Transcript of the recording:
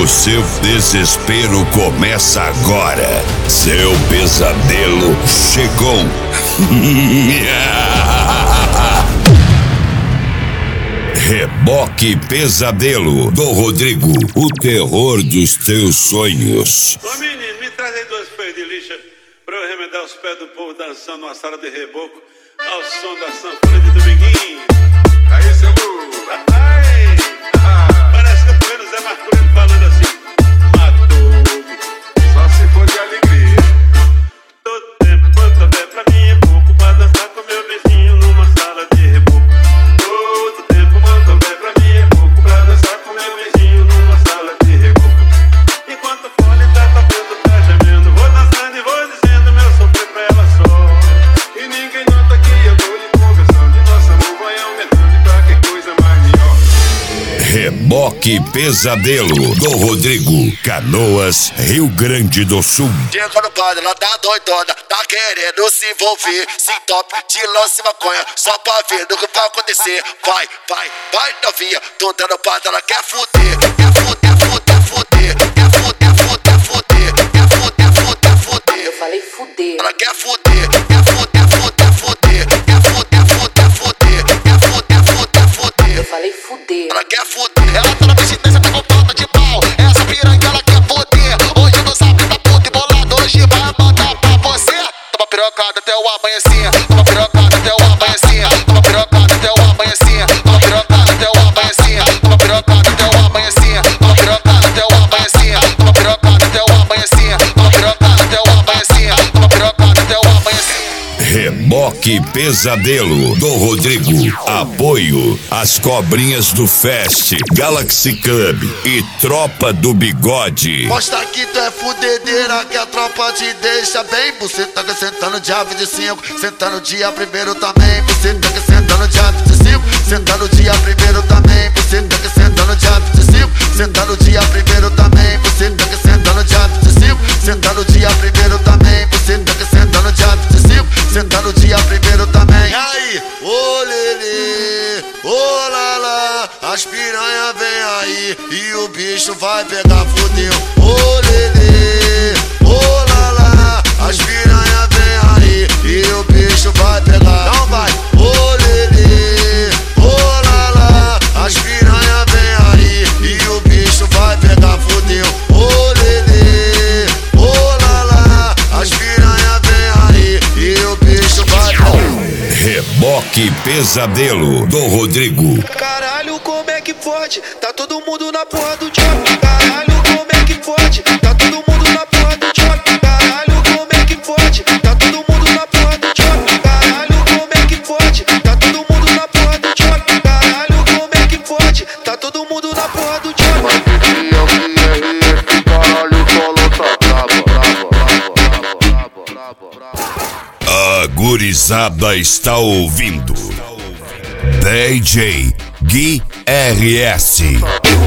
O seu desespero começa agora. Seu pesadelo chegou. Reboque Pesadelo do Rodrigo, o terror dos teus sonhos. Ô menino, me traz aí 2 pés de lixa pra eu remendar os pés do povo dançando numa sala de reboco ao som da sanfona de Dominguinho. Aí, seu burro. Parece que eu tô vendo o Zé Marculino falando assim: matou, Só se for de alegria. todo tempo quanto houver pra mim é pouco pra dançar com meu vizinho numa sala de reboco. Todo tempo quanto houver pra mim é pouco pra dançar com meu vizinho numa sala de reboco. Enquanto o fone tá tocando, tá gemendo, vou dançando e vou dizendo meu sofrer pra ela só. E ninguém nota que eu tô lhe conversando. E nosso amor vai aumentando pra que coisa mais melhor. Reboque Pesadelo do Rodrigo, Canoas, Rio Grande do Sul. Chega no padre, ela tá doidona, tá querendo se envolver. Se top de lance maconha, só pra ver do que vai acontecer. Vai, vai, vai novinha, toda no padre, ela quer fuder. Quer fuder, fuder, fuder. Quer fuder, fuder, fuder. Quer fuder, fuder, fuder. Eu falei fuder. Ela quer fuder, quer fuder, fuder, fuder. Quer fuder, fuder, fuder. Quer fuder, fuder, fuder. Eu falei fuder. Ela quer fuder. Ela tá na vigilância, tá com falta de pau. Essa piranha ela quer fuder. Hoje não sabe tá puta e bolado. Hoje vai mandar pra você. Toma pirocada até o amanhecer. Toma pirocada até o amanhecer. Toma pirocada até o amanhecer. Toma pirocada até o amanhecer. Toma pirocada até o amanhecer. Toma pirocada até o amanhecer. Toma pirocada até o amanhecer. Toma pirocada até o amanhecer. Toma pirocada até o amanhecer. Reboque Pesadelo do Rodrigo. Apoio as cobrinhas do Fest, Galaxy Club e Tropa do Bigode. Mostra que tu é fudedeira, que a tropa te deixa bem. Você tá sentando dia 25, sentando dia 1º também. Você tá sentando dia 25, sentando dia 1º também. Você tá sentando dia 25, sentando dia 1º também. Você tá sentando dia 25, sentando dia 1º também. Você tá sentando dia 25, sentando dia 1º também. E aí, ô lelê, ô lalá, as piranha vem aí e o bicho vai pegar, fudeu. Ô lelê, ô lalá, as piranha vem aí e o bicho vai pegar. Não vai, ô lelê, ô lalá, as piranha vem aí e o bicho vai pegar, fudeu. Ô lelê, ô lalá, as piranha vem aí e o bicho vai pegar. Reboque Pesadelo do Rodrigo. Caralho, como é que pode? Tá todo mundo na porra do job. Caralho, como é que pode? Tá todo mundo na porra do job. Caralho, como é que pode? Tá todo mundo na porra do job. Caralho, como é que pode? Tá todo mundo na porra do job. Caralho, como é que pode? Tá todo mundo na porra do job. A gurizada está ouvindo DJ Gui RS.